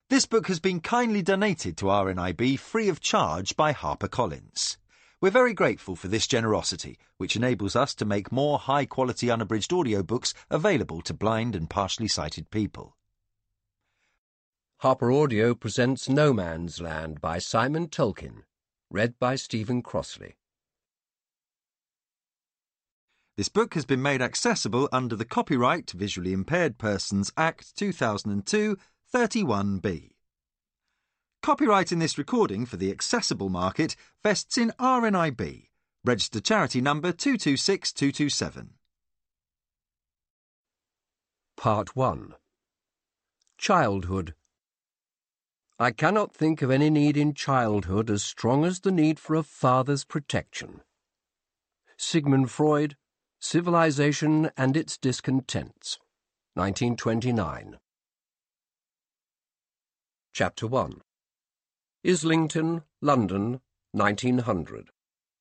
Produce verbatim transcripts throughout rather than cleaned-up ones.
This book has been kindly donated to R N I B free of charge by HarperCollins. We're very grateful for this generosity, which enables us to make more high-quality unabridged audiobooks available to blind and partially sighted people. Harper Audio presents No Man's Land by Simon Tolkien, read by Stephen Crossley. This book has been made accessible under the Copyright Visually Impaired Persons Act two thousand two, thirty-one B. Copyright in this recording for the accessible market vests in R N I B, registered charity number two two six two two seven. Part one. Childhood. I cannot think of any need in childhood as strong as the need for a father's protection. Sigmund Freud, Civilization and its Discontents, nineteen twenty-nine. Chapter one. Islington, London, nineteen hundred.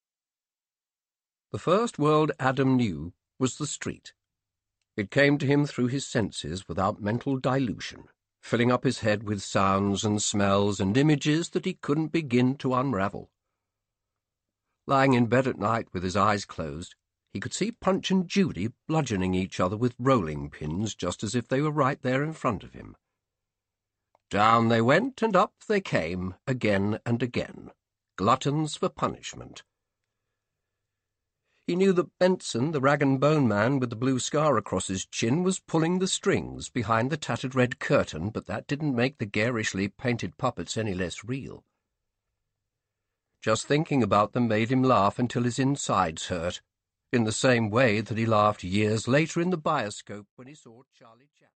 The first world Adam knew was the street. It came to him through his senses without mental dilution, filling up his head with sounds and smells and images that he couldn't begin to unravel. Lying in bed at night with his eyes closed, he could see Punch and Judy bludgeoning each other with rolling pins just as if they were right there in front of him. Down they went and up they came, again and again, gluttons for punishment. He knew that Benson, the rag-and-bone man with the blue scar across his chin, was pulling the strings behind the tattered red curtain, but that didn't make the garishly painted puppets any less real. Just thinking about them made him laugh until his insides hurt, in the same way that he laughed years later in the bioscope when he saw Charlie Chaplin.